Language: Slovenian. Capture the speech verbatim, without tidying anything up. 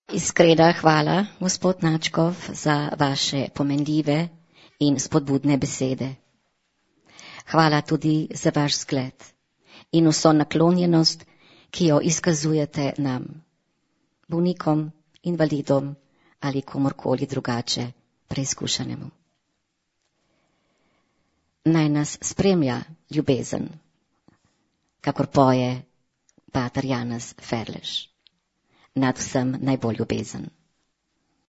Iskrena hvala, gospod Načkov, za vaše pomenljive in spodbudne besede. Hvala tudi za vaš zgled in vso naklonjenost, ki jo izkazujete nam, bolnikom, invalidom ali komorkoli drugače preizkušenemu. Naj nas spremlja ljubezen, kakor poje pater Janez Ferlež. Nad vsem najbolj ljubezen.